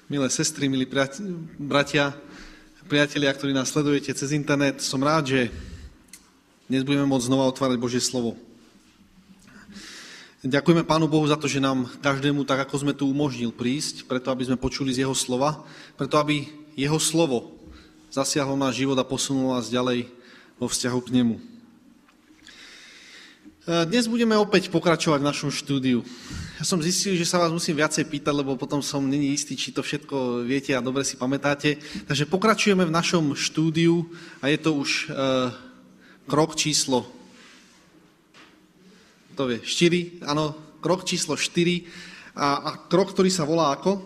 Milé sestry, milí bratia, priatelia, ktorí nás sledujete cez internet, som rád, že dnes budeme môcť znova otvárať Božie slovo. Ďakujeme Pánu Bohu za to, že nám každému, tak ako sme tu umožnil prísť, preto aby sme počuli z Jeho slova, preto aby Jeho slovo zasiahlo náš život a posunulo nás ďalej vo vzťahu k Nemu. Dnes budeme opäť pokračovať v našom štúdiu. Ja som zistil, že sa vás musím viacej pýtať, lebo potom som není istý, či to všetko viete a dobre si pamätáte. Takže pokračujeme v našom štúdiu a je to už krok číslo 4, áno, krok číslo 4 a krok, ktorý sa volá ako?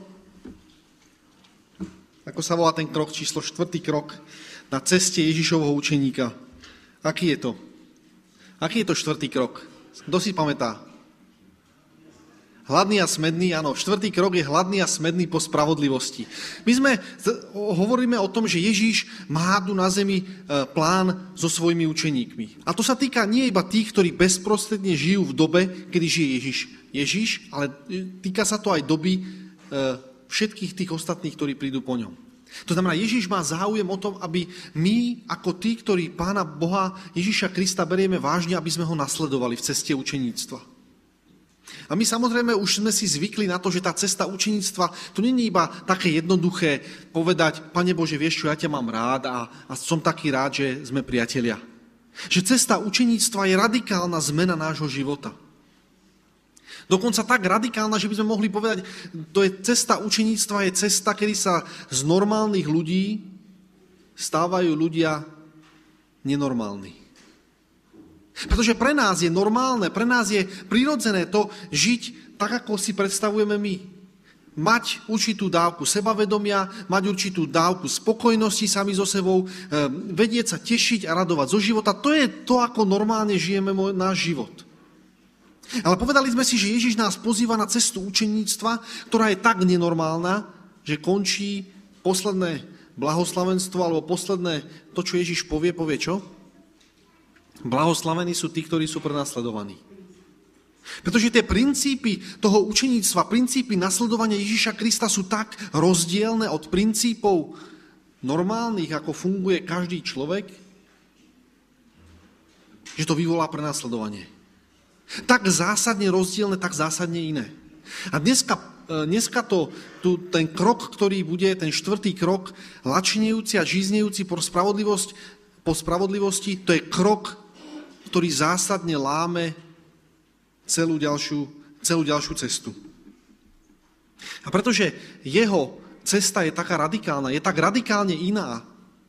Ako sa volá ten krok číslo 4, krok na ceste Ježišovho učeníka? Aký je to? Aký je to 4. krok? Kto si pamätá? Hladný a smedný, áno. 4. krok je hladný a smedný po spravodlivosti. My hovoríme o tom, že Ježíš má tu na zemi plán so svojimi učeníkmi. A to sa týka nie iba tých, ktorí bezprostredne žijú v dobe, kedy žije Ježíš, ale týka sa to aj doby všetkých tých ostatných, ktorí prídu po ňom. To znamená, Ježíš má záujem o tom, aby my, ako tí, ktorí Pána Boha Ježíša Krista berieme vážne, aby sme ho nasledovali v ceste učeníctva. A my samozrejme už sme si zvykli na to, že tá cesta učeníctva, to nie je iba také jednoduché povedať, Pane Bože, vieš čo, ja ťa mám rád a som taký rád, že sme priatelia. Že cesta učeníctva je radikálna zmena nášho života. Dokonca tak radikálna, že by sme mohli povedať, to je cesta učeníctva, je cesta, kedy sa z normálnych ľudí stávajú ľudia nenormálni. Pretože pre nás je normálne, pre nás je prirodzené to žiť tak, ako si predstavujeme my. Mať určitú dávku sebavedomia, mať určitú dávku spokojnosti sami so sebou, vedieť sa tešiť a radovať zo života. To je to, ako normálne žijeme náš život. Ale povedali sme si, že Ježiš nás pozýva na cestu učeníctva, ktorá je tak nenormálna, že končí posledné blahoslavenstvo alebo posledné to, čo Ježiš povie čo? Blahoslavení sú tí, ktorí sú prenasledovaní. Pretože tie princípy toho učeníctva, princípy nasledovania Ježiša Krista sú tak rozdielne od princípov normálnych, ako funguje každý človek, že to vyvolá prenasledovanie. Tak zásadne rozdielne, tak zásadne iné. A dneska ten krok, ktorý bude, ten 4. krok, lačnejúci a žíznejúci po spravodlivosti, to je krok, ktorý zásadne láme celú ďalšiu cestu. A pretože jeho cesta je taká radikálna, je tak radikálne iná,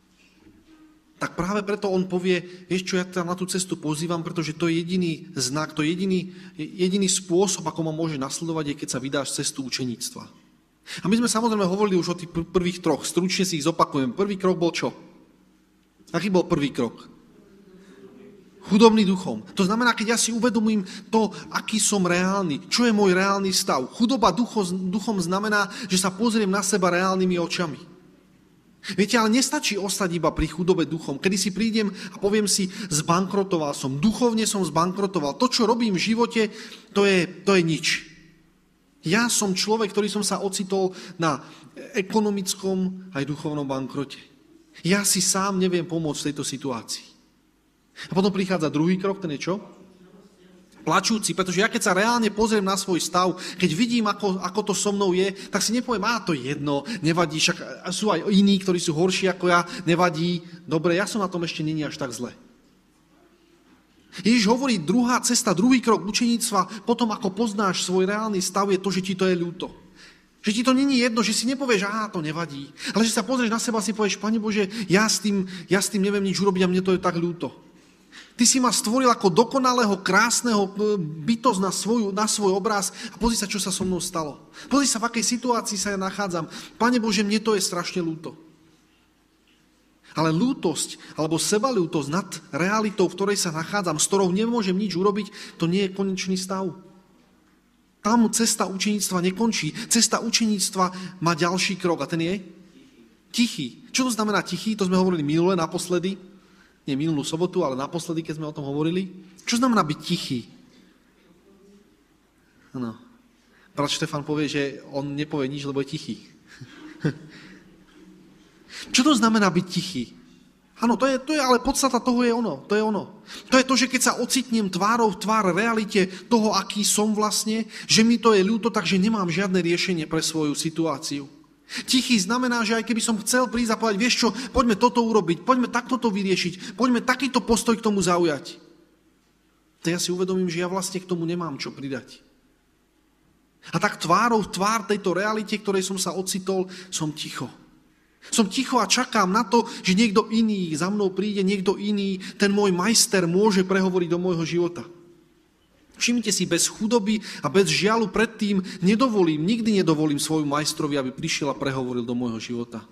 tak práve preto on povie, vieš čo, ja ťa na tú cestu pozývam, pretože to je jediný znak, to je jediný spôsob, ako ma môže nasledovať, je keď sa vydáš cestu učeníctva. A my sme samozrejme hovorili už o tých prvých 3, stručne si ich zopakujem. Prvý krok bol čo? Aký bol prvý krok? Chudobný duchom. To znamená, keď ja si uvedomím to, aký som reálny, čo je môj reálny stav. Chudoba duchom znamená, že sa pozriem na seba reálnymi očami. Viete, ale nestačí ostať iba pri chudobe duchom. Kedy si prídem a poviem si, zbankrotoval som, duchovne som zbankrotoval. To, čo robím v živote, to je nič. Ja som človek, ktorý som sa ocitol na ekonomickom aj duchovnom bankrote. Ja si sám neviem pomôcť v tejto situácii. A potom prichádza druhý krok, ten je čo? Plačúci, pretože ja keď sa reálne pozriem na svoj stav, keď vidím, ako to so mnou je, tak si nepoviem, to je jedno, nevadí, však sú aj iní, ktorí sú horší ako ja, nevadí, dobre, ja som na tom ešte není až tak zle. Ježiš hovorí, druhá cesta, druhý krok učeníctva, potom ako poznáš svoj reálny stav, je to, že ti to je ľúto. Že ti to není jedno, že si nepovieš, to nevadí, ale že sa pozrieš na seba a si povieš, Pane Bože, ja s tým neviem nič urobiť a mne to je tak ľúto. Ty si ma stvoril ako dokonalého, krásneho bytosť na svoj obraz a pozri sa, čo sa so mnou stalo. Pozri sa, v akej situácii sa ja nachádzam. Pane Bože, mne to je strašne ľúto. Ale ľútosť, alebo sebaľútosť nad realitou, v ktorej sa nachádzam, s ktorou nemôžem nič urobiť, to nie je konečný stav. Tam cesta učeníctva nekončí. Cesta učeníctva má ďalší krok a ten je tichý. Čo to znamená tichý? To sme hovorili minule, naposledy. Nie minulú sobotu, ale naposledy, keď sme o tom hovorili. Čo znamená byť tichý? Áno. Brat Štefan povie, že on nepovie nič, lebo je tichý. Čo to znamená byť tichý? Áno, to je ale podstata toho je ono. To je ono. To je to, že keď sa ocitnem tvárou v tvár realite toho, aký som vlastne, že mi to je ľúto, takže nemám žiadne riešenie pre svoju situáciu. Tichý znamená, že aj keby som chcel prísť a povedať, vieš čo, poďme toto urobiť, poďme takto to vyriešiť, poďme takýto postoj k tomu zaujať. To ja si uvedomím, že ja vlastne k tomu nemám čo pridať. A tak tvárou v tvár tejto realite, ktorej som sa ocitol, som ticho. Som ticho a čakám na to, že niekto iný za mnou príde, niekto iný, ten môj majster môže prehovoriť do môjho života. Všimnite si, bez chudoby a bez žialu predtým nikdy nedovolím svojmu majstrovi, aby prišiel a prehovoril do môjho života.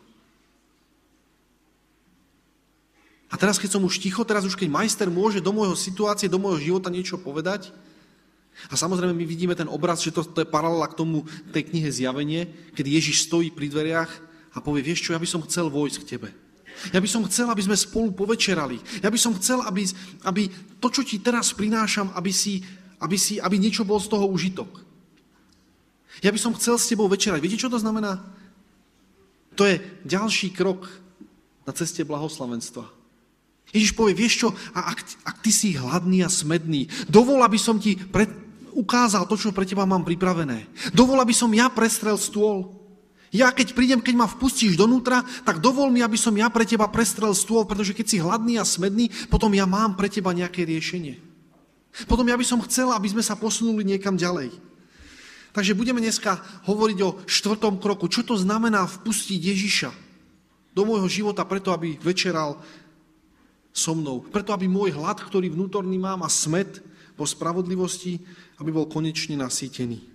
A teraz, keď som už ticho, teraz už keď majster môže do môjho situácie, do môjho života niečo povedať, a samozrejme my vidíme ten obraz, že to je paralela k tomu, tej knihe Zjavenie, keď Ježiš stojí pri dveriach a povie, vieš čo, ja by som chcel vojsť k tebe. Ja by som chcel, aby sme spolu povečerali. Ja by som chcel, aby to, čo ti teraz prinášam, aby niečo bol z toho užitok. Ja by som chcel s tebou večerať. Viete, čo to znamená? To je ďalší krok na ceste blahoslavenstva. Ježiš povie, vieš čo, a ak ty si hladný a smedný, dovol, aby som ti ukázal to, čo pre teba mám pripravené. Dovol, aby som ja prestrel stôl. Ja keď prídem, keď ma vpustíš donútra, tak dovol mi, aby som ja pre teba prestrel stôl, pretože keď si hladný a smedný, potom ja mám pre teba nejaké riešenie. Potom ja by som chcel, aby sme sa posunuli niekam ďalej. Takže budeme dneska hovoriť o 4. kroku. Čo to znamená vpustiť Ježiša do môjho života preto, aby večeral so mnou. Preto, aby môj hlad, ktorý vnútorný mám a smäd po spravodlivosti, aby bol konečne nasýtený.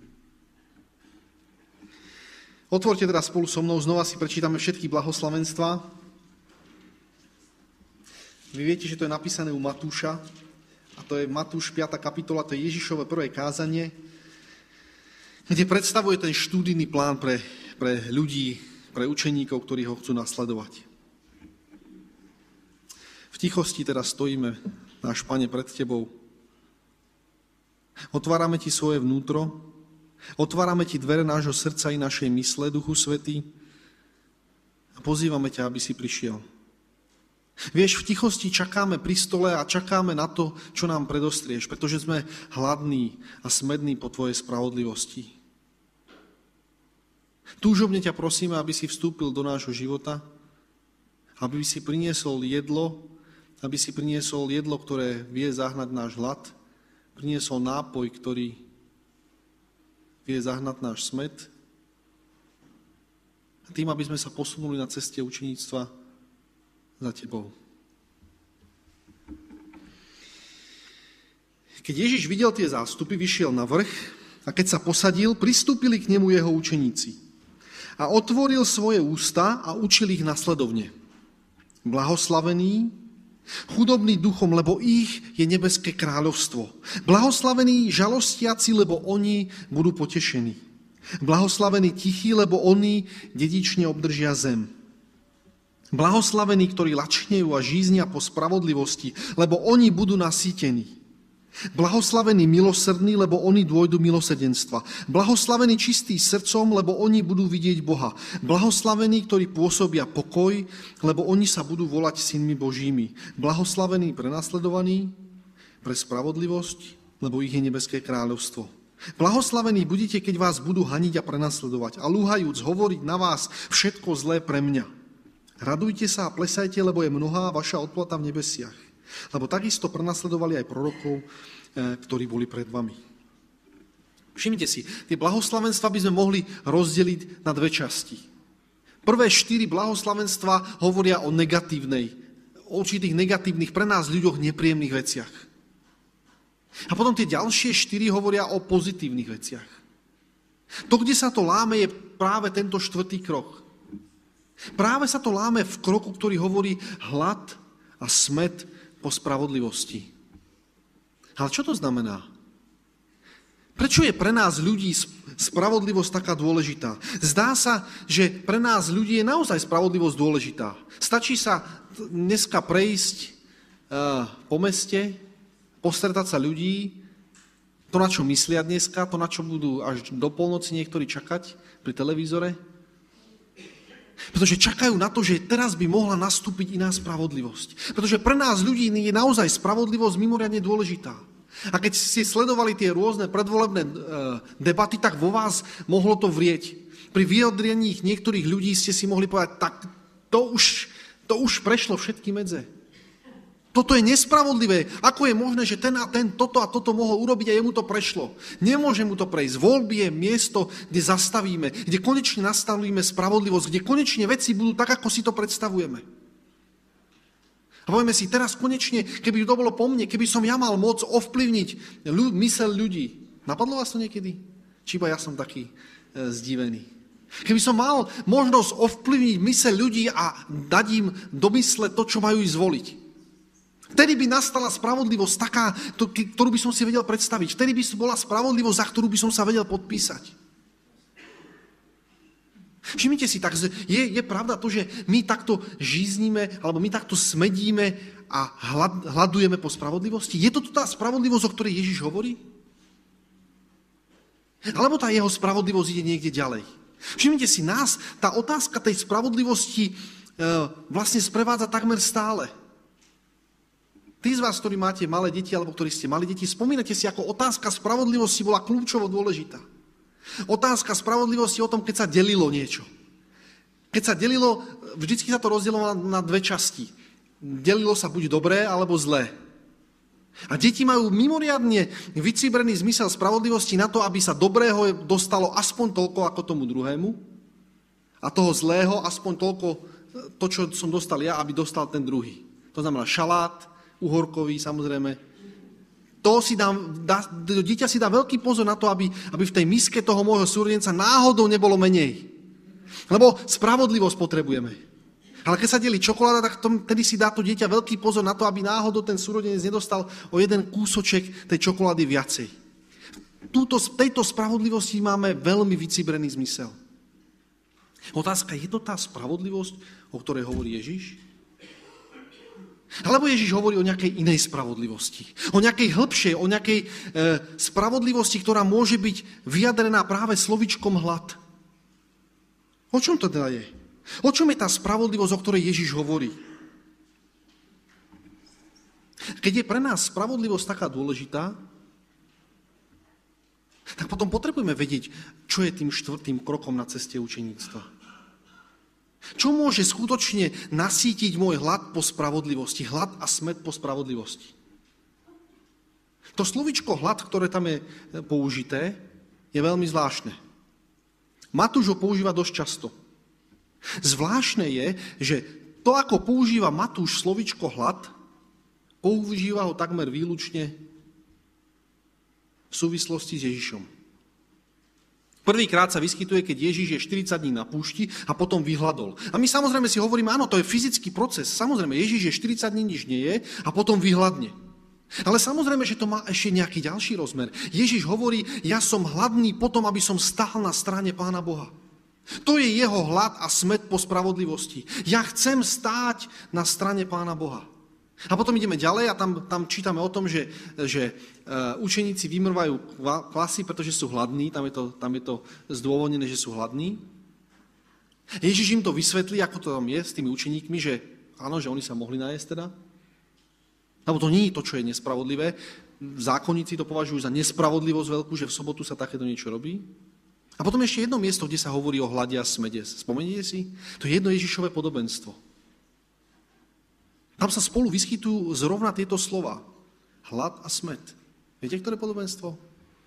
Otvorte teda spolu so mnou, znova si prečítame všetky blahoslavenstvá. Vy viete, že to je napísané u Matúša, a to je Matúš 5. kapitola, to je Ježišové prvé kázanie, kde predstavuje ten štúdijný plán pre ľudí, pre učeníkov, ktorí ho chcú nasledovať. V tichosti teda stojíme, náš Pane, pred tebou. Otvárame ti svoje vnútro, otvárame ti dvere nášho srdca i našej mysle, Duchu Svätý, a pozývame ťa, aby si prišiel. Vieš, v tichosti čakáme pri stole a čakáme na to, čo nám predostrieš, pretože sme hladní a smední po tvojej spravodlivosti. Túžobne ťa prosíme, aby si vstúpil do nášho života, aby si priniesol jedlo, ktoré vie zahnať náš hlad, priniesol nápoj, ktorý vie zahnať náš smäd, a tým, aby sme sa posunuli na ceste učeníctva za tebou. Keď Ježiš videl tie zástupy, vyšiel na vrch a keď sa posadil, pristúpili k nemu jeho učeníci. A otvoril svoje ústa a učil ich nasledovne. Blahoslavení, chudobní duchom, lebo ich je nebeské kráľovstvo. Blahoslavení žalostiaci, lebo oni budú potešení. Blahoslavení tichí, lebo oni dedične obdržia zem. Blahoslavení, ktorí lačnejú a žíznia po spravodlivosti, lebo oni budú nasýtení. Blahoslavení milosrdní, lebo oni dôjdu milosrdenstva. Blahoslavení čistí srdcom, lebo oni budú vidieť Boha. Blahoslavení, ktorí pôsobia pokoj, lebo oni sa budú volať synmi Božími. Blahoslavení prenasledovaní pre spravodlivosť, lebo ich je nebeské kráľovstvo. Blahoslavení budete, keď vás budú haniť a prenasledovať a lúhajúc hovoriť na vás všetko zlé pre mňa. Radujte sa a plesajte, lebo je mnohá vaša odplata v nebesiach. Lebo takisto prenasledovali aj prorokov, ktorí boli pred vami. Všimnite si, tie blahoslavenstvá by sme mohli rozdeliť na dve časti. Prvé 4 blahoslavenstvá hovoria o určitých negatívnych, pre nás ľuďoch nepríjemných veciach. A potom tie ďalšie 4 hovoria o pozitívnych veciach. To, kde sa to láme, je práve tento 4. krok. Práve sa to láme v kroku, ktorý hovorí hlad a smäd po spravodlivosti. Ale čo to znamená? Prečo je pre nás ľudí spravodlivosť taká dôležitá? Zdá sa, že pre nás ľudí je naozaj spravodlivosť dôležitá. Stačí sa dneska prejsť po meste, postretať sa ľudí, to, na čo myslia dneska, to, na čo budú až do polnoci niektorí čakať pri televízore. Pretože čakajú na to, že teraz by mohla nastúpiť iná spravodlivosť. Pretože pre nás ľudí je naozaj spravodlivosť mimoriadne dôležitá. A keď ste sledovali tie rôzne predvolebné debaty, tak vo vás mohlo to vrieť. Pri vyjadrení niektorých ľudí ste si mohli povedať, tak to už prešlo všetky medze. Toto je nespravodlivé. Ako je možné, že ten a ten toto a toto mohol urobiť a jemu to prešlo? Nemôže mu to prejsť. Voľby je miesto, kde zastavíme, kde konečne nastavíme spravodlivosť, kde konečne veci budú tak, ako si to predstavujeme. A povieme si, teraz konečne, keby to bolo po mne, keby som ja mal moc ovplyvniť myseľ ľudí. Napadlo vás to niekedy? Či iba ja som taký zdivený? Keby som mal možnosť ovplyvniť myseľ ľudí a dať im do mysle to, čo majú zvoliť. Vtedy by nastala spravodlivosť taká, ktorú by som si vedel predstaviť. Vtedy by bola spravodlivosť, za ktorú by som sa vedel podpísať. Všimnite si, tak je pravda to, že my takto žíznime, alebo my takto smedíme a hľadujeme po spravodlivosti? Je to tá spravodlivosť, o ktorej Ježiš hovorí? Alebo tá jeho spravodlivosť ide niekde ďalej? Všimnite si, nás tá otázka tej spravodlivosti vlastne sprevádza takmer stále. Tí z vás, ktorí máte malé deti, alebo ktorí ste mali deti, spomínate si, ako otázka spravodlivosti bola kľúčovo dôležitá. Otázka spravodlivosti o tom, keď sa delilo niečo. Keď sa delilo, vždycky sa to rozdielilo na dve časti. Delilo sa buď dobré, alebo zlé. A deti majú mimoriadne vycibrený zmysel spravodlivosti na to, aby sa dobrého dostalo aspoň toľko ako tomu druhému a toho zlého aspoň toľko, to, čo som dostal ja, aby dostal ten druhý. To znamená šalát, uhorkový, samozrejme. Dieťa si dá veľký pozor na to, aby v tej miske toho môjho súrodenca náhodou nebolo menej. Lebo spravodlivosť potrebujeme. Ale keď sa delí čokoláda, tak tedy si dá to dieťa veľký pozor na to, aby náhodou ten súrodenec nedostal o jeden kúsoček tej čokolády viacej. Tejto spravodlivosti máme veľmi vycibrený zmysel. Otázka, je to tá spravodlivosť, o ktorej hovorí Ježiš? Alebo Ježiš hovorí o nejakej inej spravodlivosti. O nejakej hĺbšej, o nejakej spravodlivosti, ktorá môže byť vyjadrená práve slovičkom hlad. O čom to teda je? O čom je tá spravodlivosť, o ktorej Ježiš hovorí? Keď je pre nás spravodlivosť taká dôležitá, tak potom potrebujeme vedieť, čo je tým štvrtým krokom na ceste učeníctva. Čo môže skutočne nasýtiť môj hlad po spravodlivosti, hlad a smäd po spravodlivosti? To slovičko hlad, ktoré tam je použité, je veľmi zvláštne. Matúš ho používa dosť často. Zvláštne je, že to, ako používa Matúš slovičko hlad, používa ho takmer výlučne v súvislosti s Ježišom. Prvýkrát sa vyskytuje, keď Ježiš je 40 dní na púšti a potom vyhladol. A my samozrejme si hovoríme, áno, to je fyzický proces. Samozrejme, Ježiš je 40 dní nič nie je a potom vyhladne. Ale samozrejme, že to má ešte nejaký ďalší rozmer. Ježiš hovorí, ja som hladný potom, aby som stál na strane Pána Boha. To je jeho hlad a smäd po spravodlivosti. Ja chcem stáť na strane Pána Boha. A potom ideme ďalej a tam čítame o tom, že učeníci vymrvajú klasy, pretože sú hladní, tam je to zdôvodnené, že sú hladní. Ježiš im to vysvetlí, ako to tam je s tými učeníkmi, že áno, že oni sa mohli najesť teda. Lebo to nie je to, čo je nespravodlivé. Zákonníci to považujú za nespravodlivosť veľkú, že v sobotu sa takéto niečo robí. A potom ešte jedno miesto, kde sa hovorí o hlade a smede. Spomeniete si? To je jedno Ježišové podobenstvo. Tam sa spolu vyskytujú zrovna tieto slova. Hlad a smäd. Viete, ktoré podobenstvo?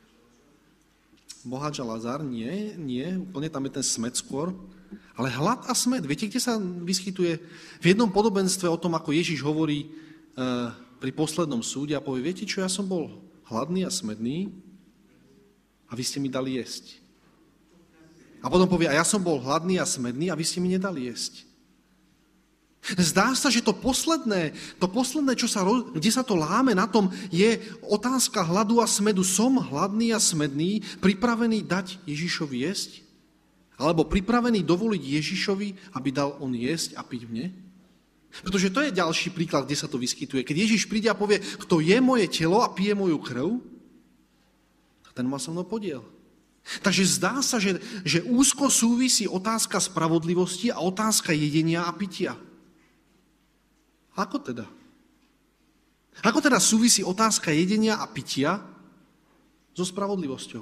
Boháč a Lazár? Nie, úplne tam je ten smäd skôr. Ale hlad a smäd, viete, kde sa vyskytuje? V jednom podobenstve o tom, ako Ježiš hovorí pri poslednom súde a povie, viete čo, ja som bol hladný a smedný a vy ste mi dali jesť. A potom povie, a ja som bol hladný a smedný a vy ste mi nedali jesť. Zdá sa, že to posledné, kde sa to láme na tom, je otázka hladu a smedu. Som hladný a smedný, pripravený dať Ježišovi jesť? Alebo pripravený dovoliť Ježišovi, aby dal on jesť a piť mne? Pretože to je ďalší príklad, kde sa to vyskytuje. Keď Ježiš príde a povie, kto je moje telo a pije moju krv, ten má so mnou podiel. Takže zdá sa, že úzko súvisí otázka spravodlivosti a otázka jedenia a pitia. Ako teda? Ako teda súvisí otázka jedenia a pitia so spravodlivosťou?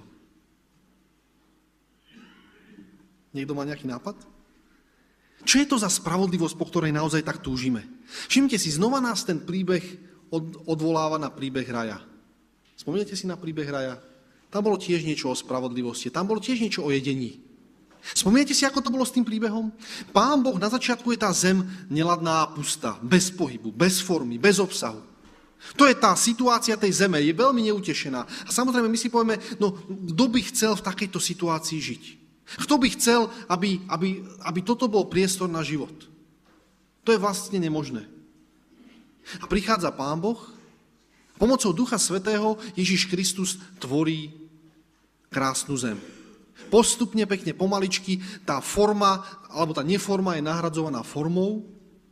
Niekto má nejaký nápad? Čo je to za spravodlivosť, po ktorej naozaj tak túžime? Všimnite si, znova nás ten príbeh odvoláva na príbeh raja. Spomínate si na príbeh raja? Tam bolo tiež niečo o spravodlivosti, tam bolo tiež niečo o jedení. Spomínate si, ako to bolo s tým príbehom? Pán Boh, na začiatku je tá zem neladná a pustá, bez pohybu, bez formy, bez obsahu. To je tá situácia tej zeme, je veľmi neutešená. A samozrejme, my si povieme, no kto by chcel v takejto situácii žiť? Kto by chcel, aby toto bol priestor na život? To je vlastne nemožné. A prichádza Pán Boh, pomocou Ducha Svätého Ježiš Kristus tvorí krásnu zem. Postupne, pekne, pomaličky, tá forma, alebo tá neforma je nahradzovaná formou.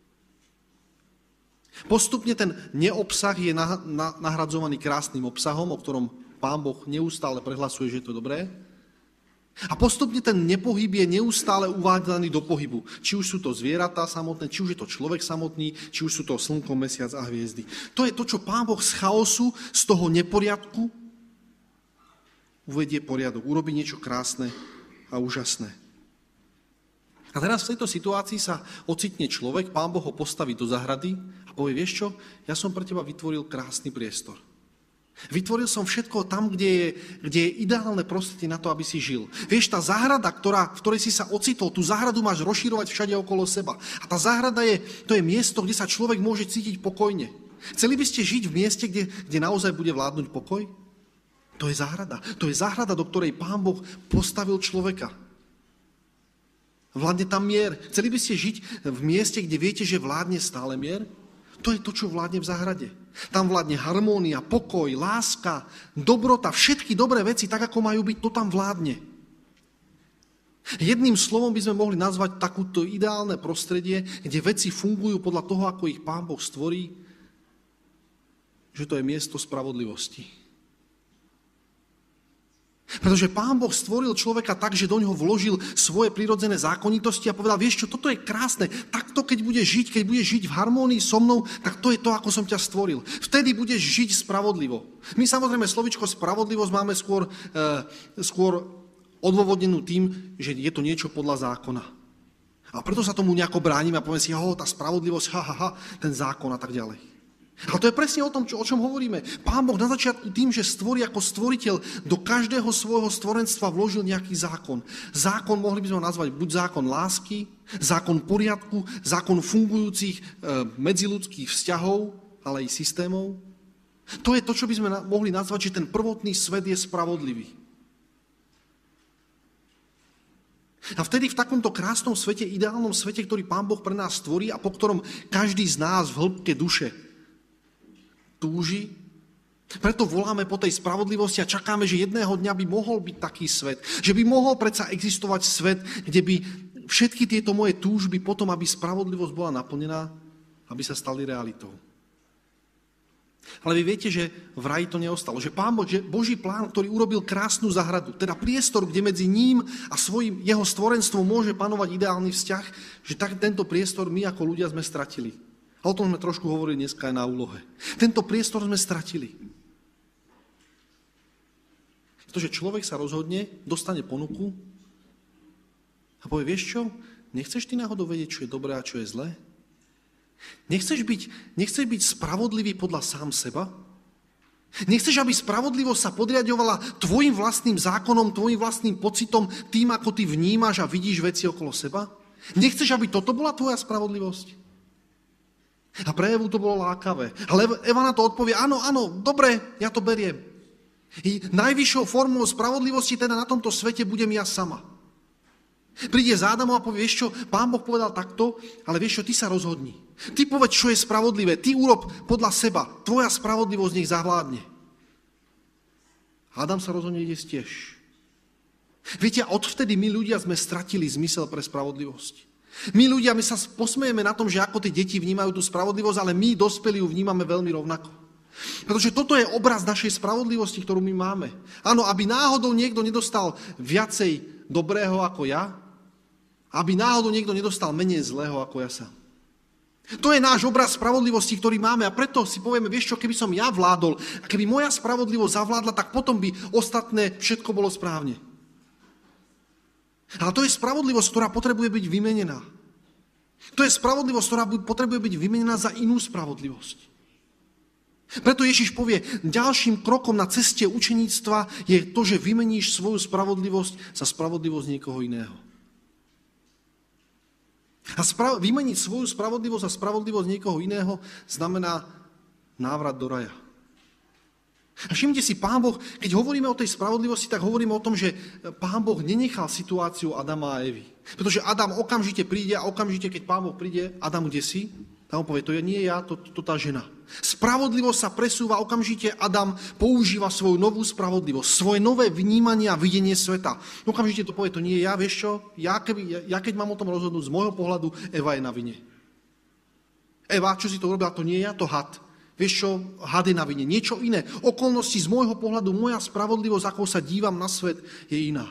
Postupne ten neobsah je nahradzovaný krásnym obsahom, o ktorom Pán Boh neustále prehlasuje, že je to dobré. A postupne ten nepohyb je neustále uvádzaný do pohybu. Či už sú to zvieratá samotné, či už je to človek samotný, či už sú to slnko, mesiac a hviezdy. To je to, čo Pán Boh z chaosu, z toho neporiadku uvedie poriadok, urobí niečo krásne a úžasné. A teraz v tejto situácii sa ocitne človek, Pán Boh ho postaví do zahrady a povie, vieš čo, ja som pre teba vytvoril krásny priestor. Vytvoril som všetko tam, kde je ideálne prostredie na to, aby si žil. Vieš, tá záhrada, v ktorej si sa ocitol, tú záhradu máš rozširovať všade okolo seba. A tá záhrada to je miesto, kde sa človek môže cítiť pokojne. Chceli by ste žiť v mieste, kde naozaj bude vládnuť pokoj? To je záhrada. To je záhrada, do ktorej Pán Boh postavil človeka. Vládne tam mier. Chceli by ste žiť v mieste, kde viete, že vládne stále mier? To je to, čo vládne v záhrade. Tam vládne harmónia, pokoj, láska, dobrota, všetky dobré veci, tak ako majú byť, to tam vládne. Jedným slovom by sme mohli nazvať takúto ideálne prostredie, kde veci fungujú podľa toho, ako ich Pán Boh stvorí, že to je miesto spravodlivosti. Pretože Pán Boh stvoril človeka tak, že do ňoho vložil svoje prirodzené zákonitosti a povedal, vieš čo, toto je krásne, takto keď budeš žiť v harmónii so mnou, tak to je to, ako som ťa stvoril. Vtedy budeš žiť spravodlivo. My samozrejme slovičko spravodlivosť máme skôr odôvodnenú tým, že je to niečo podľa zákona. A preto sa tomu nejako bránime a povieme si, tá spravodlivosť, ten zákon a tak ďalej. A to je presne o tom, o čom hovoríme. Pán Boh na začiatku tým, že stvorí ako stvoriteľ, do každého svojho stvorenstva vložil nejaký zákon. Zákon mohli by sme ho nazvať buď zákon lásky, zákon poriadku, zákon fungujúcich medziľudských vzťahov, ale aj systémov. To je to, čo by sme mohli nazvať, že ten prvotný svet je spravodlivý. A vtedy v takomto krásnom svete, ideálnom svete, ktorý Pán Boh pre nás stvorí a po ktorom každý z nás v hĺbke duše túži. Preto voláme po tej spravodlivosti a čakáme, že jedného dňa by mohol byť taký svet. Že by mohol predsa existovať svet, kde by všetky tieto moje túžby potom, aby spravodlivosť bola naplnená, aby sa stali realitou. Ale vy viete, že v raji to neostalo. Že Pán Boh, že Boží plán, ktorý urobil krásnu záhradu, teda priestor, kde medzi ním a jeho stvorenstvom môže panovať ideálny vzťah, že tento priestor my ako ľudia sme stratili. A o tom sme trošku hovorili dneska aj na úlohe. Tento priestor sme stratili. Pretože človek sa rozhodne, dostane ponuku a povie, vieš čo, nechceš ty náhodou vedieť, čo je dobré a čo je zlé? Nechceš byť spravodlivý podľa sám seba? Nechceš, aby spravodlivosť sa podriaďovala tvojim vlastným zákonom, tvojim vlastným pocitom, tým, ako ty vnímaš a vidíš veci okolo seba? Nechceš, aby toto bola tvoja spravodlivosť? A pre Evu to bolo lákavé. Ale Eva na to odpovie, áno, dobre, ja to beriem. I najvyššou formou spravodlivosti teda na tomto svete budem ja sama. Príde za Adamom a povie, vieš čo, Pán Boh povedal takto, ale vieš čo, ty sa rozhodni. Ty povedz, čo je spravodlivé, ty urob podľa seba, tvoja spravodlivosť nech zavládne. Adam sa rozhodne ísť tiež. Viete, odvtedy my ľudia sme stratili zmysel pre spravodlivosť. My ľudia, my sa posmejeme na tom, že ako tie deti vnímajú tú spravodlivosť, ale my, dospelí, ju vnímame veľmi rovnako. Pretože toto je obraz našej spravodlivosti, ktorú my máme. Áno, aby náhodou niekto nedostal viacej dobrého ako ja, aby náhodou niekto nedostal menej zlého ako ja sám. To je náš obraz spravodlivosti, ktorý máme a preto si povieme, vieš čo, keby som ja vládol a keby moja spravodlivosť zavládla, tak potom by ostatné všetko bolo správne. Ale to je spravodlivosť, ktorá potrebuje byť vymenená. To je spravodlivosť, ktorá potrebuje byť vymenená za inú spravodlivosť. Preto Ježiš povie, ďalším krokom na ceste učeníctva je to, že vymeníš svoju spravodlivosť za spravodlivosť niekoho iného. A vymeniť svoju spravodlivosť za spravodlivosť niekoho iného znamená návrat do raja. A všimnite si, Pán Boh, keď hovoríme o tej spravodlivosti, tak hovoríme o tom, že Pán Boh nenechal situáciu Adama a Evy. Pretože Adam okamžite príde a okamžite, keď Pán Boh príde, Adam, kde si? A on povie, to je nie ja, to tá žena. Spravodlivosť sa presúva okamžite, Adam používa svoju novú spravodlivosť, svoje nové vnímanie a videnie sveta. Okamžite to povie, to nie je ja, vieš čo? Ja keď mám o tom rozhodnúť, z môjho pohľadu, Eva je na vine. Eva, čo si to urobila, to nie je ja, to had. Vieš čo, had je na vine. Niečo iné. Okolnosti z môjho pohľadu, moja spravodlivosť, ako sa dívam na svet, je iná.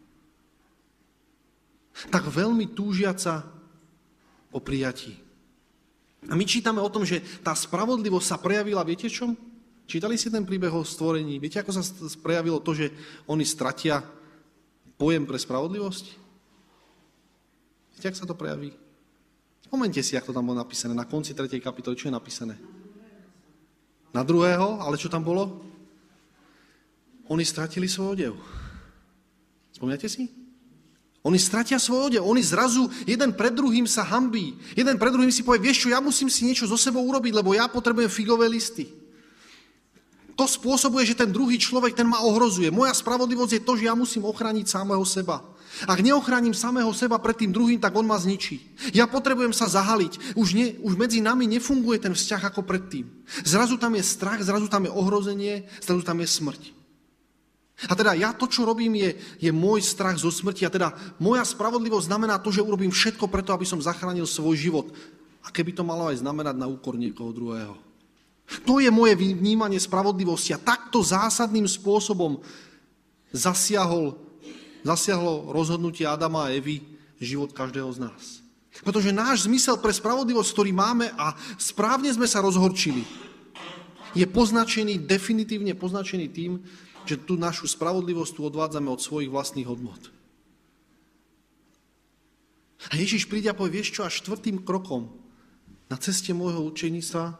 Tak veľmi túžiaca o prijatí. A my čítame o tom, že tá spravodlivosť sa prejavila, viete čom? Čítali si ten príbeh o stvorení? Viete, ako sa prejavilo to, že oni stratia pojem pre spravodlivosť? Viete, ako sa to prejaví? Spomeňte si, ako to tam bolo napísané. Na konci 3. kapitoly, čo je napísané? Na druhého, ale čo tam bolo? Oni stratili svoj odev. Spomínate si? Oni stratia svoj odev, oni zrazu jeden pred druhým sa hanbí. Jeden pred druhým si povie, vieš čo, ja musím si niečo so sebou urobiť, lebo ja potrebujem figové listy. To spôsobuje, že ten druhý človek, ten ma ohrozuje. Moja spravodlivosť je to, že ja musím ochrániť samého seba. Ak neochránim samého seba pred tým druhým, tak on ma zničí. Ja potrebujem sa zahaliť. Už medzi nami nefunguje ten vzťah ako predtým. Zrazu tam je strach, zrazu tam je ohrozenie, zrazu tam je smrť. A teda ja to, čo robím, je môj strach zo smrti. A teda moja spravodlivosť znamená to, že urobím všetko preto, aby som zachránil svoj život. A keby to malo aj znamenať na úkor niekoho druhého. To je moje vnímanie spravodlivosti. A takto zásadným spôsobom zasiahlo rozhodnutie Adama a Evy život každého z nás. Pretože náš zmysel pre spravodlivosť, ktorý máme a správne sme sa rozhorčili, je poznačený, definitívne poznačený tým, že tú našu spravodlivosť tu odvádzame od svojich vlastných hodnôt. A Ježiš príde a povie, vieš čo, až 4. krokom na ceste môjho učeníctva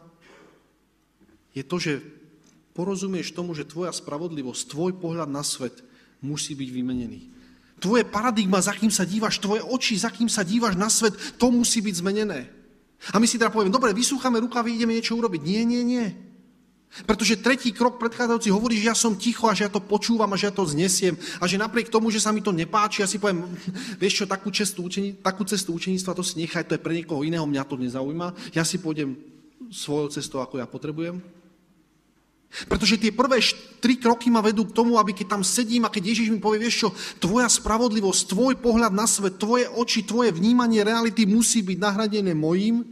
je to, že porozumieš tomu, že tvoja spravodlivosť, tvoj pohľad na svet musí byť vymenený. Tvoje paradigma, za kým sa dívaš, tvoje oči, za kým sa dívaš na svet, to musí byť zmenené. A my si teda povieme, dobre, vysúchame rukavy, ideme niečo urobiť. Nie. Pretože 3. krok predchádzajúci hovorí, že ja som ticho a že ja to počúvam a že ja to znesiem a že napriek tomu, že sa mi to nepáči, ja si poviem, vieš čo, takú cestu učeníctva to si nechaj, to je pre niekoho iného, mňa to nezaujíma, ja si pôjdem svojou cestou, ako ja potrebujem. Pretože tie prvé 3 kroky ma vedú k tomu, aby keď tam sedím a keď Ježiš mi povie, vieš čo, tvoja spravodlivosť, tvoj pohľad na svet, tvoje oči, tvoje vnímanie reality musí byť nahradené mojím.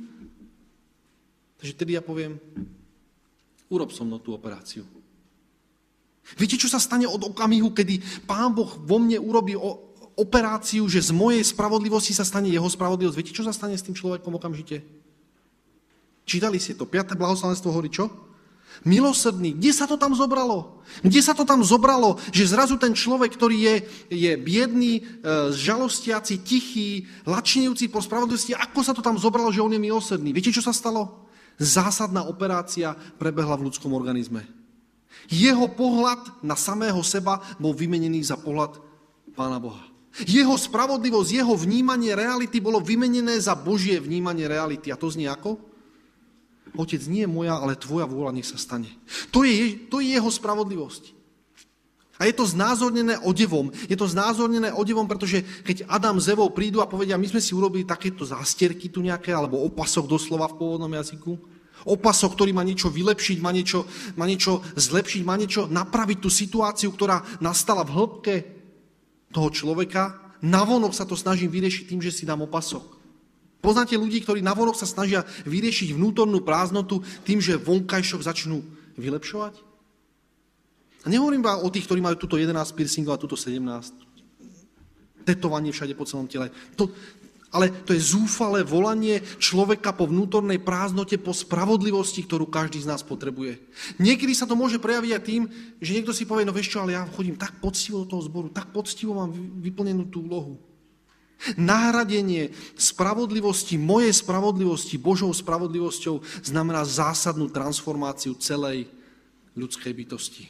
Takže tedy ja poviem, urob so mnou tú operáciu. Viete, čo sa stane od okamihu, kedy Pán Boh vo mne urobí operáciu, že z mojej spravodlivosti sa stane jeho spravodlivosť? Viete, čo sa stane s tým človekom okamžite? Čítali ste to? 5. blahoslavenstvo hovorí čo? Milosrdný. Kde sa to tam zobralo? Kde sa to tam zobralo, že zrazu ten človek, ktorý je biedný, žalostiaci, tichý, lačnejúci po spravodlivosti, ako sa to tam zobralo, že on je milosrdný? Viete, čo sa stalo? Zásadná operácia prebehla v ľudskom organizme. Jeho pohľad na samého seba bol vymenený za pohľad Pána Boha. Jeho spravodlivosť, jeho vnímanie reality bolo vymenené za Božie vnímanie reality. A to znie ako? Otec, nie moja, ale tvoja vôľa nech sa stane. To je jeho spravodlivosť. A je to znázornené odevom. Je to znázornené odevom, pretože keď Adam s Evou prídu a povedia, my sme si urobili takéto zástierky tu nejaké, alebo opasok doslova v pôvodnom jazyku. Opasok, ktorý má niečo vylepšiť, má niečo zlepšiť, má niečo napraviť tú situáciu, ktorá nastala v hĺbke toho človeka. Navonok sa to snažím vyriešiť tým, že si dám opasok. Poznáte ľudí, ktorí navonok sa snažia vyriešiť vnútornú prázdnotu tým, že vonkajšok začnú vylepšovať? A nehovorím iba o tých, ktorí majú túto 11 piercingov a túto 17. Tetovanie všade po celom tele. Ale to je zúfalé volanie človeka po vnútornej prázdnote, po spravodlivosti, ktorú každý z nás potrebuje. Niekedy sa to môže prejaviť aj tým, že niekto si povie, no vieš čo, ale ja chodím tak poctivo do toho zboru, tak poctivo mám vyplnenú tú úlohu. Nahradenie spravodlivosti, mojej spravodlivosti, Božou spravodlivosťou znamená zásadnú transformáciu celej ľudskej bytosti.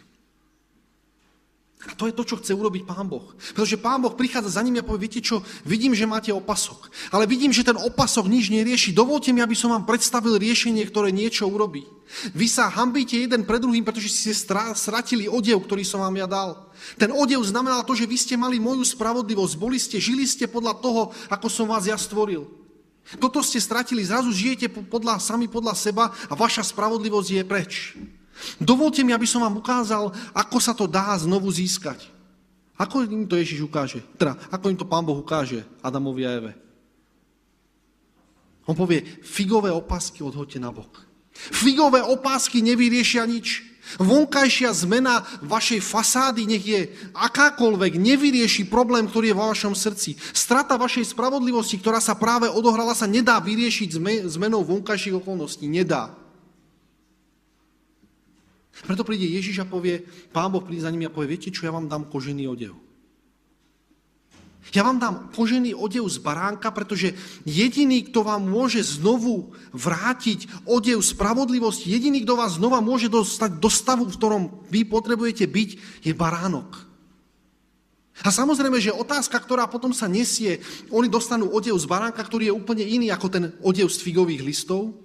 A to je to, čo chce urobiť Pán Boh. Pretože Pán Boh prichádza za nimi a povie, viete čo, vidím, že máte opasok, ale vidím, že ten opasok nič nerieši. Dovolte mi, aby som vám predstavil riešenie, ktoré niečo urobí. Vy sa hanbíte jeden pred druhým, pretože ste stratili odev, ktorý som vám ja dal. Ten odev znamenal to, že vy ste mali moju spravodlivosť, žili ste podľa toho, ako som vás ja stvoril. Toto ste stratili, zrazu žijete sami podľa seba a vaša spravodlivosť je preč. Dovolte mi, aby som vám ukázal, ako sa to dá znovu získať. Ako im to Ježiš ukáže? Ako im to Pán Boh ukáže Adamovi a Eve? On povie, figové opásky odhoďte na bok. Figové opásky nevyriešia nič. Vonkajšia zmena vašej fasády, nech je akákoľvek, nevyrieši problém, ktorý je vo vašom srdci. Strata vašej spravodlivosti, ktorá sa práve odohrala, sa nedá vyriešiť zmenou vonkajších okolností. Nedá. Preto príde Ježiš a povie, Pán Boh príde za nimi a povie, viete čo, ja vám dám kožený odev. Ja vám dám kožený odev z baránka, pretože jediný, kto vám môže znovu vrátiť odev spravodlivosti, jediný, kto vás znova môže dostať do stavu, v ktorom vy potrebujete byť, je baránok. A samozrejme, že otázka, ktorá potom sa nesie, oni dostanú odev z baránka, ktorý je úplne iný ako ten odev z figových listov.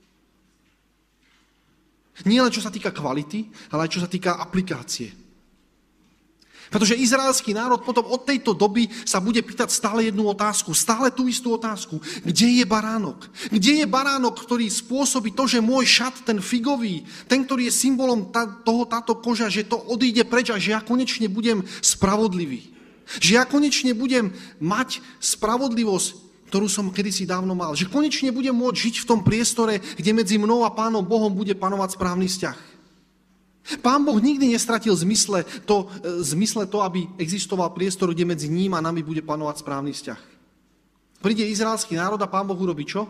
Nie len čo sa týka kvality, ale aj čo sa týka aplikácie. Pretože izraelský národ potom od tejto doby sa bude pýtať stále jednu otázku, stále tú istú otázku. Kde je baránok? Kde je baránok, ktorý spôsobí to, že môj šat, ten figový, ten, ktorý je symbolom táto koža, že to odíde preč a že ja konečne budem spravodlivý. Že ja konečne budem mať spravodlivosť, ktorú som kedysi dávno mal. Že konečne budem môcť žiť v tom priestore, kde medzi mnou a Pánom Bohom bude panovať správny vzťah. Pán Boh nikdy nestratil zmysle to, aby existoval priestor, kde medzi ním a nami bude panovať správny vzťah. Príde izraelský národ a Pán Boh urobí čo?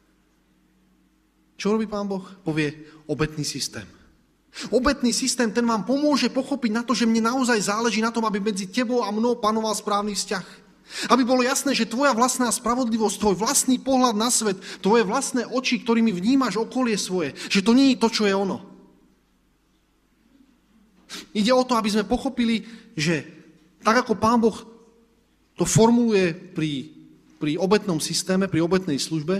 Čo robí Pán Boh? Povie obetný systém. Obetný systém, ten vám pomôže pochopiť na to, že mne naozaj záleží na tom, aby medzi tebou a mnou panoval správny vzťah. Aby bolo jasné, že tvoja vlastná spravodlivosť, tvoj vlastný pohľad na svet, tvoje vlastné oči, ktorými vnímaš okolie svoje, že to nie je to, čo je ono. Ide o to, aby sme pochopili, že tak ako Pán Boh to formuluje pri obetnom systéme, pri obetnej službe,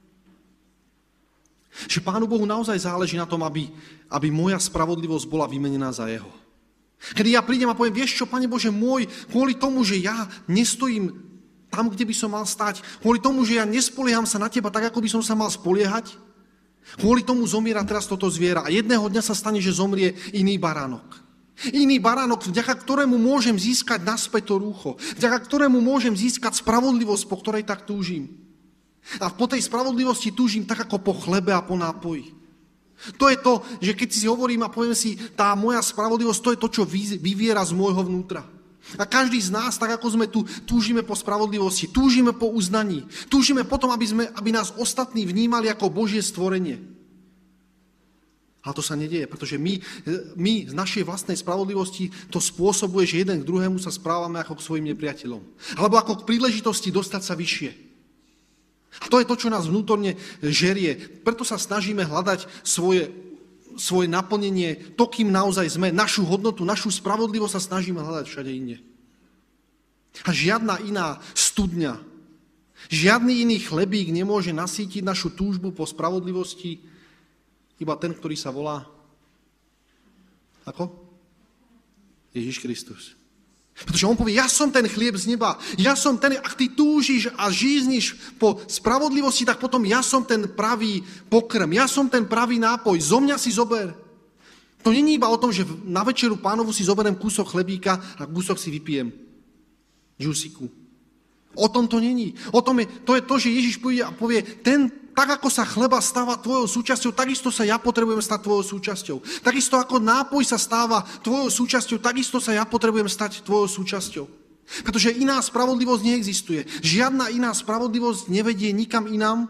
že Pánu Bohu naozaj záleží na tom, aby moja spravodlivosť bola vymenená za jeho. Kedy ja prídem a poviem, vieš čo, Pane Bože môj, kvôli tomu, že ja nestojím tam, kde by som mal stať, kvôli tomu, že ja nespolieham sa na teba tak, ako by som sa mal spoliehať, kvôli tomu zomiera teraz toto zviera a jedného dňa sa stane, že zomrie iný baránok. Iný baránok, vďaka ktorému môžem získať naspäť to rúcho, vďaka ktorému môžem získať spravodlivosť, po ktorej tak túžim. A po tej spravodlivosti túžim tak, ako po chlebe a po nápoji. To je to, že keď si hovorím a poviem si, tá moja spravodlivosť, to je to, čo vyviera z môjho vnútra. A každý z nás, tak ako sme tu, túžime po spravodlivosti, túžime po uznaní, túžime potom, aby nás ostatní vnímali ako Božie stvorenie. Ale to sa nedieje, pretože my z našej vlastnej spravodlivosti to spôsobuje, že jeden k druhému sa správame ako k svojim nepriateľom. Alebo ako k príležitosti dostať sa vyššie. A to je to, čo nás vnútorne žerie. Preto sa snažíme hľadať svoje naplnenie, to, kým naozaj sme, našu hodnotu, našu spravodlivosť sa snažíme hľadať všade inde. A žiadna iná studňa, žiadny iný chlebík nemôže nasýtiť našu túžbu po spravodlivosti, iba ten, ktorý sa volá ako? Ježiš Kristus. Pretože on povie, ja som ten chlieb z neba, ja som ten, ak ty túžiš a žízniš po spravodlivosti, tak potom ja som ten pravý pokrm, ja som ten pravý nápoj, zo mňa si zober. To nie je iba o tom, že na večeru Pánovu si zoberiem kúsok chlebíka a kúsok si vypijem džusiku. O tom to není. To je to, že Ježiš povie, ten, tak ako sa chleba stáva tvojou súčasťou, takisto sa ja potrebujem stať tvojou súčasťou. Takisto ako nápoj sa stáva tvojou súčasťou, takisto sa ja potrebujem stať tvojou súčasťou. Pretože iná spravodlivosť neexistuje. Žiadna iná spravodlivosť nevedie nikam inám,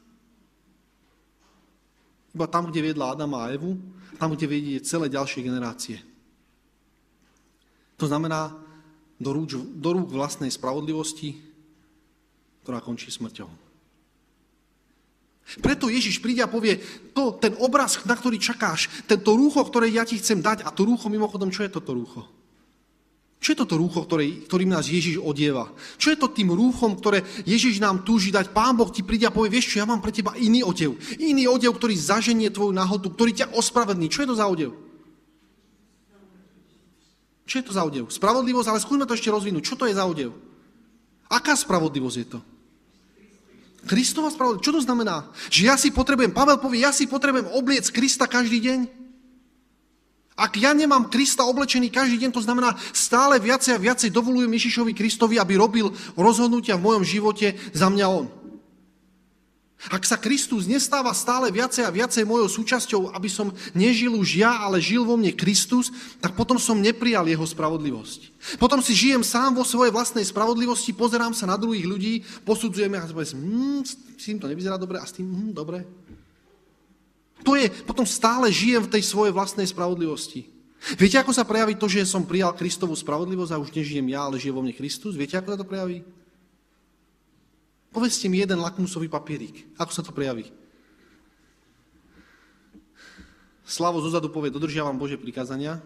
iba tam, kde viedla Adama a Evu, tam, kde vedie celé ďalšie generácie. To znamená do rúk vlastnej spravodlivosti, ktorá končí smrťou. Preto Ježiš príde a povie, ten obraz, na ktorý čakáš, tento rúcho, ktoré ja ti chcem dať, a to rúcho, mimochodom, čo je toto rúcho? Čo je toto rúcho, ktorým nás Ježiš odieva? Čo je to tým rúchom, ktoré Ježiš nám túži dať? Pán Boh ti príde a povie, vieš čo, ja mám pre teba iný odev. Iný odev, ktorý zaženie tvoju nahotu, ktorý ťa ospravedlní. Čo je to za odev? Čo je to za odev? Spravodlivosť, ale skúsme to ešte rozvinúť. Čo to je za odev? Aká spravodlivosť je to? Kristova spravodlivosť. Čo to znamená? Že ja si potrebujem, Pavel povie, ja si potrebujem obliec Krista každý deň? Ak ja nemám Krista oblečený každý deň, to znamená stále viacej a viacej dovolujem Ježišovi Kristovi, aby robil rozhodnutia v mojom živote za mňa on. Ak sa Kristus nestáva stále viacej a viacej mojou súčasťou, aby som nežil už ja, ale žil vo mne Kristus, tak potom som neprijal jeho spravodlivosť. Potom si žijem sám vo svojej vlastnej spravodlivosti, pozerám sa na druhých ľudí, posudzujem a poviem, s tým to nevyzerá dobre a s tým dobre. To je, potom stále žijem v tej svojej vlastnej spravodlivosti. Viete, ako sa prejaví to, že som prijal Kristovú spravodlivosť a už nežijem ja, ale žije vo mne Kristus? Viete, ako sa to prejaví? Povedzte mi jeden lakmusový papierik. Ako sa to prejaví? Slavo zozadu povie, dodržiavam Božie prikázania.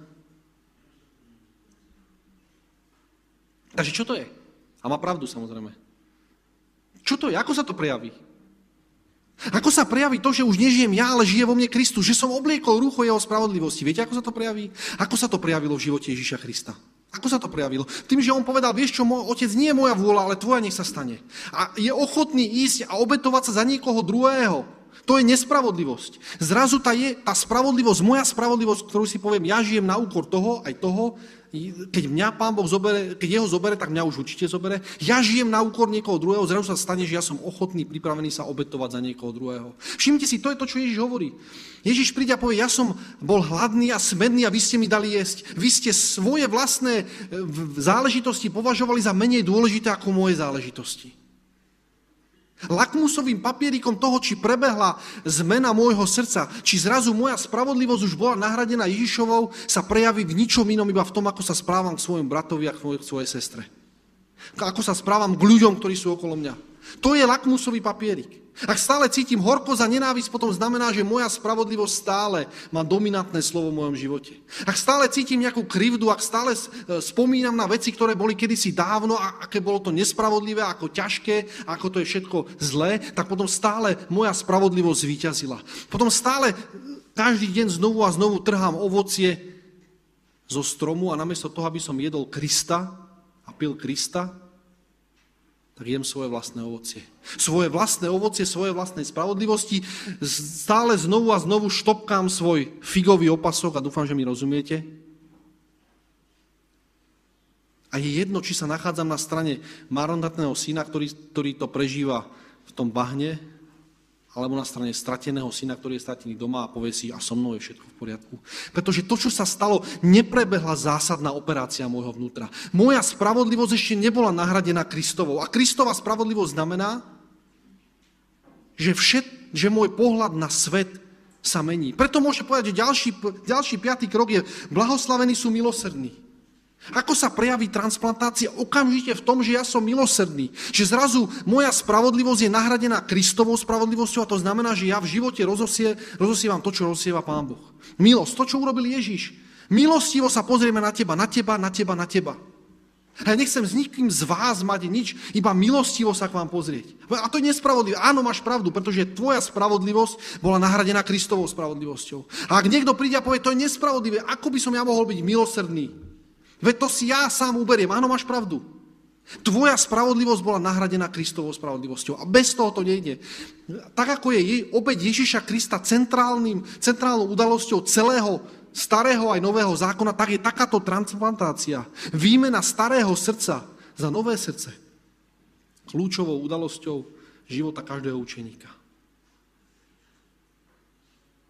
Takže čo to je? A má pravdu, samozrejme. Čo to je? Ako sa to prejaví? Ako sa prejaví to, že už nežijem ja, ale žije vo mne Kristus, že som obliekol rúcho jeho spravodlivosti? Viete, ako sa to prejaví? Ako sa to prejavilo v živote Ježiša Krista? Ako sa to prejavilo? Tým, že on povedal, vieš čo, otec, nie je moja vôľa, ale tvoja nech sa stane. A je ochotný ísť a obetovať sa za niekoho druhého. To je nespravodlivosť. Zrazu tá spravodlivosť, moja spravodlivosť, ktorú si poviem, ja žijem na úkor toho, aj toho, keď mňa Pán Boh zobere, keď jeho zobere, tak mňa už určite zobere. Ja žijem na úkor niekoho druhého, zrazu sa stane, že ja som ochotný, pripravený sa obetovať za niekoho druhého. Všimnite si, to je to, čo Ježiš hovorí. Ježiš príde a povie, ja som bol hladný a smedný a vy ste mi dali jesť. Vy ste svoje vlastné záležitosti považovali za menej dôležité ako moje záležitosti. Lakmusovým papierikom toho, či prebehla zmena môjho srdca, či zrazu moja spravodlivosť už bola nahradená Ježišovou, sa prejaví v ničom inom, iba v tom, ako sa správam k svojom bratovi a k svojej sestre. Ako sa správam k ľuďom, ktorí sú okolo mňa. To je lakmusový papierik. Ak stále cítim horkosť a nenávisť, potom znamená, že moja spravodlivosť stále má dominantné slovo v mojom živote. Ak stále cítim nejakú krivdu, ak stále spomínam na veci, ktoré boli kedysi dávno a aké bolo to nespravodlivé, ako ťažké, ako to je všetko zlé, tak potom stále moja spravodlivosť zvíťazila. Potom stále každý deň znovu a znovu trhám ovocie zo stromu a namiesto toho, aby som jedol Krista a pil Krista, tak jem svoje vlastné ovocie. Svoje vlastné ovocie, svoje vlastnej spravodlivosti. Stále znovu a znovu štopkám svoj figový opasok a dúfam, že mi rozumiete. A je jedno, či sa nachádzam na strane marnotratného syna, ktorý to prežíva v tom bahne, alebo na strane strateného syna, ktorý je stratený doma a povie si, a so mnou je všetko v poriadku. Pretože to, čo sa stalo, neprebehla zásadná operácia môjho vnútra. Moja spravodlivosť ešte nebola nahradená Kristovou. A Kristova spravodlivosť znamená, že môj pohľad na svet sa mení. Preto môže povedať, že ďalší 5. krok je, blahoslavení sú milosrdní. Ako sa prejaví transplantácia? Okamžite v tom, že ja som milosrdný. Že zrazu moja spravodlivosť je nahradená Kristovou spravodlivosťou a to znamená, že ja v živote rozosievam to, čo rozsieva Pán Boh. Milosť, to, čo urobil Ježiš. Milostivo sa pozrieme na teba, na teba, na teba, na teba. A ja nechcem s nikým z vás mať nič, iba milostivo sa k vám pozrieť. A to je nespravodlivé. Áno, máš pravdu, pretože tvoja spravodlivosť bola nahradená Kristovou spravodlivosťou. A ak niekto príde a povie, to je nespravodlivé, ako by som ja mohol byť milosrdný? Veď to si ja sám uberiem. Áno, máš pravdu. Tvoja spravodlivosť bola nahradená Kristovou spravodlivosťou. A bez toho to nejde. Tak ako je obeť Ježiša Krista centrálnou udalosťou celého starého aj nového zákona, tak je takáto transplantácia, výmena starého srdca za nové srdce, kľúčovou udalosťou života každého učeníka.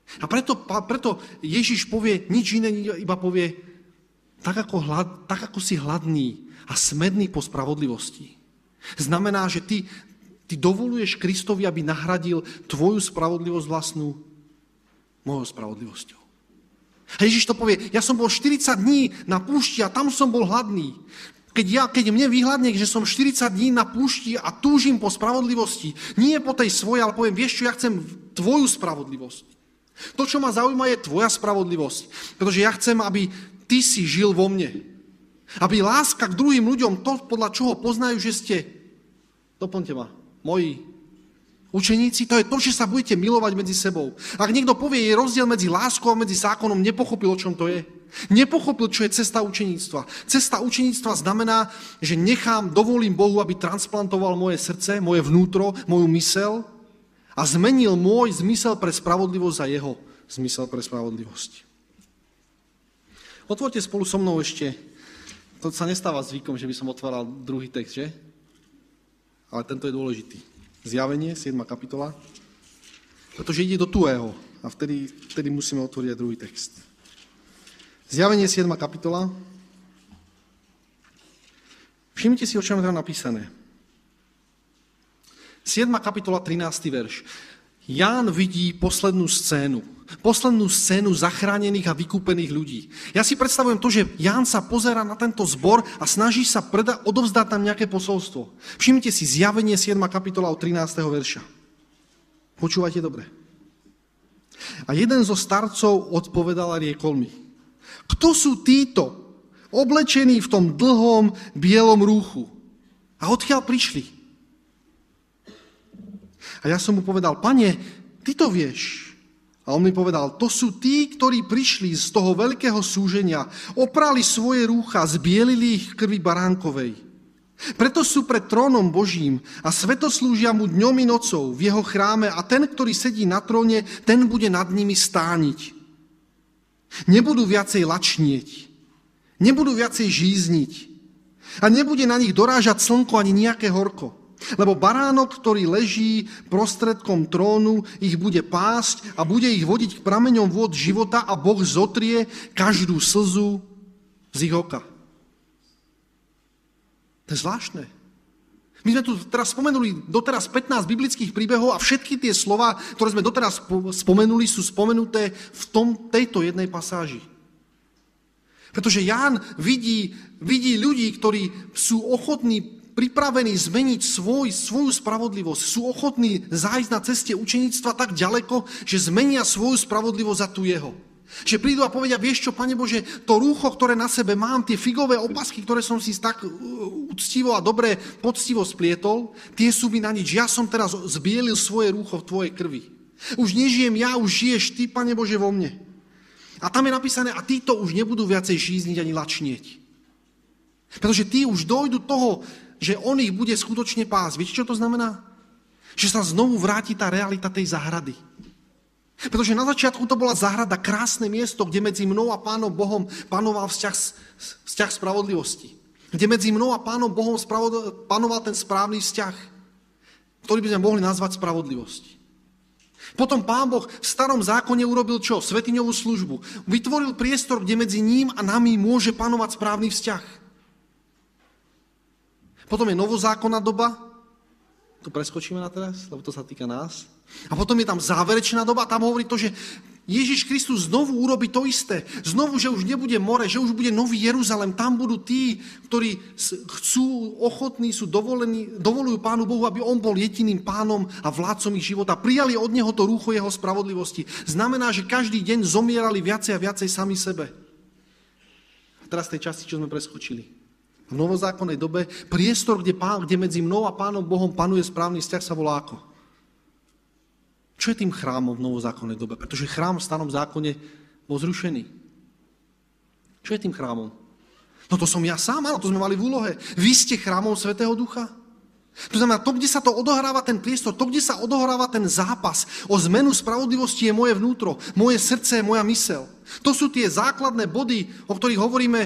A preto Ježiš povie nič iné, iba povie, tak ako si hladný a smedný po spravodlivosti. Znamená, že ty dovoluješ Kristovi, aby nahradil tvoju spravodlivosť vlastnú mojou spravodlivosťou. A Ježiš to povie, ja som bol 40 dní na púšti a tam som bol hladný. Keď mne vyhladne, že som 40 dní na púšti a túžim po spravodlivosti, nie po tej svojej, ale poviem, vieš čo, ja chcem tvoju spravodlivosť. To, čo ma zaujíma, je tvoja spravodlivosť. Pretože ja chcem, aby ty si žil vo mne. Aby láska k druhým ľuďom, to, podľa čoho poznajú, že ste, doplňte ma, moji učeníci, to je to, že sa budete milovať medzi sebou. Ak niekto povie, je rozdiel medzi láskou a medzi zákonom, nepochopil, o čom to je. Nepochopil, čo je cesta učeníctva. Cesta učeníctva znamená, že dovolím Bohu, aby transplantoval moje srdce, moje vnútro, moju mysel a zmenil môj zmysel pre spravodlivosť za jeho zmysel pre spravodlivosť. Otvorte spolu so mnou ešte, to sa nestáva zvykom, že by som otváral druhý text, že? Ale tento je dôležitý. Zjavenie, 7. kapitola, pretože ide do tuého a vtedy musíme otvoriť aj druhý text. Zjavenie, 7. kapitola. Všimnite si, o čom je tam napísané. 7. kapitola, 13. verš. Ján vidí poslednú scénu zachránených a vykúpených ľudí. Ja si predstavujem to, že Ján sa pozerá na tento zbor a snaží sa odovzdať tam nejaké posolstvo. Všimnite si, Zjavenie 7. kapitola od 13. verša. Počúvajte dobre. A jeden zo starcov odpovedal a riekol mi, kto sú títo, oblečení v tom dlhom bielom rúchu? A odkiaľ prišli? A ja som mu povedal, Pane, ty to vieš. A on mi povedal, to sú tí, ktorí prišli z toho veľkého súženia, oprali svoje rúcha, zbielili ich v krvi baránkovej. Preto sú pred trónom Božím a svetoslúžia mu dňom i nocou v jeho chráme a ten, ktorý sedí na tróne, ten bude nad nimi stániť. Nebudú viacej lačnieť, nebudú viacej žízniť a nebude na nich dorážať slnko ani nejaké horko. Lebo baránok, ktorý leží prostredkom trónu, ich bude pásť a bude ich vodiť k prameňom vôd života a Boh zotrie každú slzu z ich oka. To je zvláštne. My sme tu teraz spomenuli doteraz 15 biblických príbehov a všetky tie slova, ktoré sme doteraz spomenuli, sú spomenuté v tejto jednej pasáži. Pretože Ján vidí ľudí, ktorí sú ochotní pripravení zmeniť svoju spravodlivosť, sú ochotní zájsť na ceste učeníctva tak ďaleko, že zmenia svoju spravodlivosť za tú jeho. Že prídu a povedia, vieš čo, Pane Bože, to rúcho, ktoré na sebe mám, tie figové opasky, ktoré som si tak úctivo a dobre, poctivo splietol, tie sú mi na nič. Ja som teraz zbielil svoje rúcho v tvojej krvi. Už nežijem ja, už žiješ ty, Pane Bože, vo mne. A tam je napísané, a títo už nebudú viacej žízniť ani lačnieť. Pretože tí už dojdu toho, že on ich bude skutočne pásť. Viete, čo to znamená? Že sa znovu vráti tá realita tej záhrady. Pretože na začiatku to bola záhrada, krásne miesto, kde medzi mnou a Pánom Bohom panoval vzťah spravodlivosti. Kde medzi mnou a Pánom Bohom panoval ten správny vzťah, ktorý by sme mohli nazvať spravodlivosť. Potom Pán Boh v starom zákone urobil čo? Svätyňovú službu. Vytvoril priestor, kde medzi ním a nami môže panovať správny vzťah. Potom je novozákonná doba, tu preskočíme na teraz, lebo to sa týka nás. A potom je tam záverečná doba, tam hovorí to, že Ježiš Kristus znovu urobí to isté. Znovu, že už nebude more, že už bude nový Jeruzalém. Tam budú tí, ktorí chcú, ochotní, dovolujú Pánu Bohu, aby on bol jediným pánom a vládcom ich života. Prijali od neho to rúcho jeho spravodlivosti. Znamená, že každý deň zomierali viacej a viacej sami sebe. A teraz tej časti, čo sme preskočili. V novozákonnej dobe priestor, kde medzi mnou a Pánom Bohom panuje správny vzťah, sa volá ako? Čo je tým chrámom v novozákonnej dobe? Pretože chrám v starom zákone bol zrušený. Čo je tým chrámom? No to som ja sám, áno, to sme mali v úlohe. Vy ste chrámom Svätého Ducha. To znamená, to, kde sa to odohráva ten priestor, to, kde sa odohráva ten zápas o zmenu spravodlivosti je moje vnútro, moje srdce, moja mysel. To sú tie základné body, o ktorých hovoríme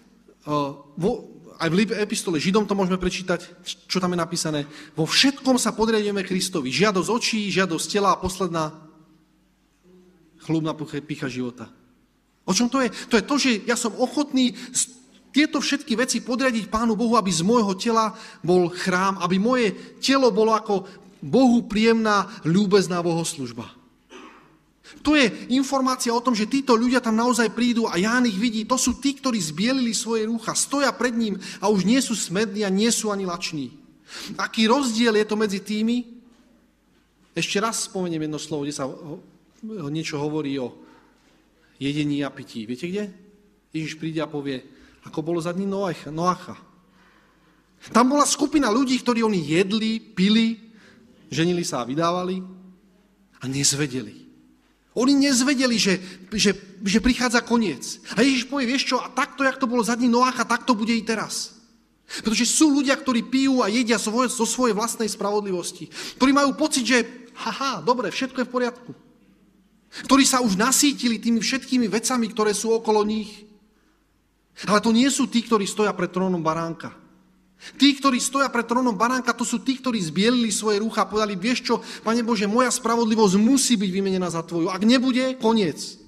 aj v epistole Židom to môžeme prečítať, čo tam je napísané. Vo všetkom sa podriadujeme Kristovi. Žiadosť očí, žiadosť tela a posledná chlúbna pýcha života. O čom to je? To je to, že ja som ochotný tieto všetky veci podriadiť Pánu Bohu, aby z môjho tela bol chrám, aby moje telo bolo ako Bohu príjemná, ľúbezná bohoslužba. To je informácia o tom, že títo ľudia tam naozaj prídu a Ján ich vidí. To sú tí, ktorí zbielili svoje rúcha, stoja pred ním a už nie sú smední a nie sú ani lační. Aký rozdiel je to medzi tými? Ešte raz spomeniem jedno slovo, kde sa niečo hovorí o jedení a pití. Viete kde? Ježiš príde a povie, ako bolo za dní Noacha. Tam bola skupina ľudí, ktorí oni jedli, pili, ženili sa a vydávali a nezvedeli. Oni nezvedeli, že prichádza koniec. A Ježiš povie, vieš čo, a takto, jak to bolo za dní Noacha, tak to bude i teraz. Pretože sú ľudia, ktorí pijú a jedia zo svojej vlastnej spravodlivosti. Ktorí majú pocit, že dobre, všetko je v poriadku. Ktorí sa už nasítili tými všetkými vecami, ktoré sú okolo nich. Ale to nie sú tí, ktorí stoja pred trónom baránka. Tí, ktorí stoja pred trónom baránka, to sú tí, ktorí zbielili svoje rúcha a povedali, vieš čo, Pane Bože, moja spravodlivosť musí byť vymenená za tvoju. Ak nebude, koniec.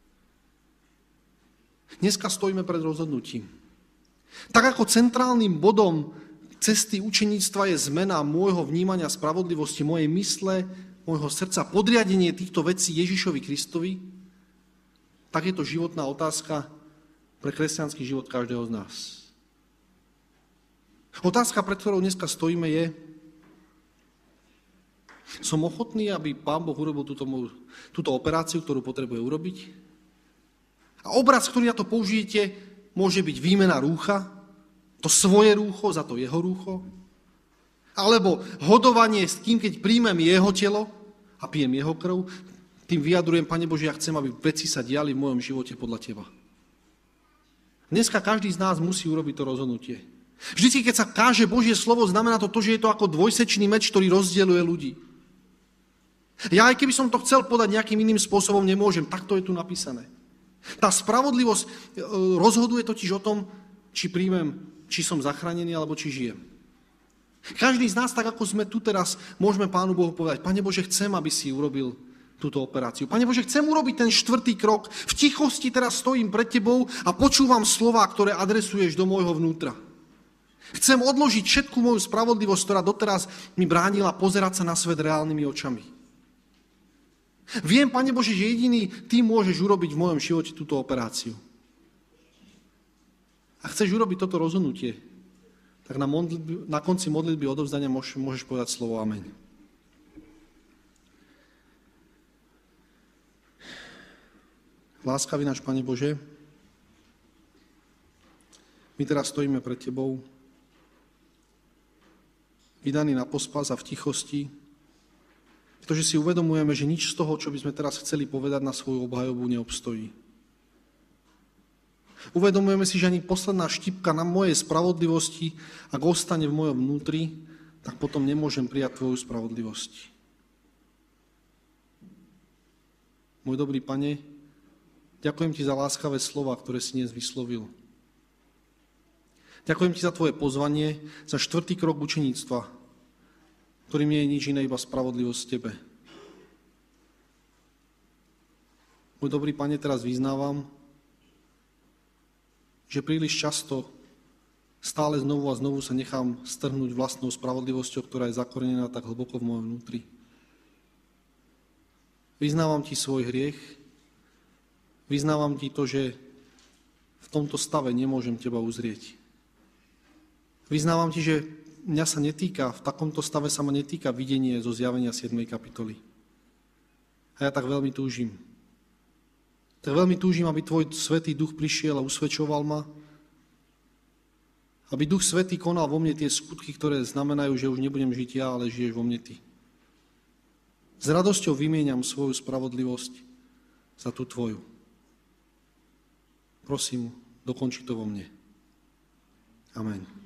Dneska stojíme pred rozhodnutím. Tak ako centrálnym bodom cesty učeníctva je zmena môjho vnímania spravodlivosti, mojej mysle, môjho srdca, podriadenie týchto vecí Ježišovi Kristovi, tak je to životná otázka pre kresťanský život každého z nás. Otázka, pred ktorou dneska stojíme, je, som ochotný, aby Pán Boh urobil túto operáciu, ktorú potrebuje urobiť? A obraz, ktorý na to použijete, môže byť výmena rúcha, to svoje rúcho za to jeho rúcho, alebo hodovanie s tým, keď príjmem jeho telo a pijem jeho krv, tým vyjadrujem, Pane Bože, ja chcem, aby veci sa diali v mojom živote podľa teba. Dneska každý z nás musí urobiť to rozhodnutie. Vždycky, keď sa káže Božie slovo, znamená to, že je to ako dvojsečný meč, ktorý rozdeľuje ľudí. Ja aj keby som to chcel podať nejakým iným spôsobom, nemôžem. Takto je tu napísané. Tá spravodlivosť rozhoduje totiž o tom, či som zachránený, alebo či žijem. Každý z nás, tak ako sme tu teraz, môžeme Pánu Bohu povedať, Pane Bože, chcem, aby si urobil túto operáciu. Pane Bože, chcem urobiť ten 4. krok. V tichosti teraz stojím pred tebou a počúvam slová, ktoré adresuješ do môjho vnútra. Chcem odložiť všetku moju spravodlivosť, ktorá doteraz mi bránila pozerať sa na svet reálnymi očami. Viem, Pane Bože, že jediný ty môžeš urobiť v mojom živote túto operáciu. A chceš urobiť toto rozhodnutie, tak na konci modlitby odovzdania môžeš povedať slovo amen. Láskavý náš Pane Bože, my teraz stojíme pred tebou, vydaní na pospas a v tichosti, pretože si uvedomujeme, že nič z toho, čo by sme teraz chceli povedať na svoju obhajobu, neobstojí. Uvedomujeme si, že ani posledná štipka na mojej spravodlivosti, ak ostane v mojom vnútri, tak potom nemôžem prijať tvoju spravodlivosť. Môj dobrý Pane, ďakujem ti za láskavé slova, ktoré si dnes vyslovil. Ďakujem ti za tvoje pozvanie, za 4. krok učeníctva, ktorým nie je nič iné, iba spravodlivosť v tebe. Môj dobrý Pane, teraz vyznávam, že príliš často stále znovu a znovu sa nechám strhnúť vlastnou spravodlivosťou, ktorá je zakorenená tak hlboko v mojom vnútri. Vyznávam ti svoj hriech, vyznávam ti to, že v tomto stave nemôžem teba uzrieť. Vyznávam ti, že mňa sa netýka, v takomto stave sa ma netýka videnie zo zjavenia 7. kapitoly. A ja tak veľmi túžim. Tak veľmi túžim, aby tvoj Svätý Duch prišiel a usvedčoval ma, aby Duch Svätý konal vo mne tie skutky, ktoré znamenajú, že už nebudem žiť ja, ale žiješ vo mne ty. S radosťou vymieňam svoju spravodlivosť za tú tvoju. Prosím, dokonči to vo mne. Amen.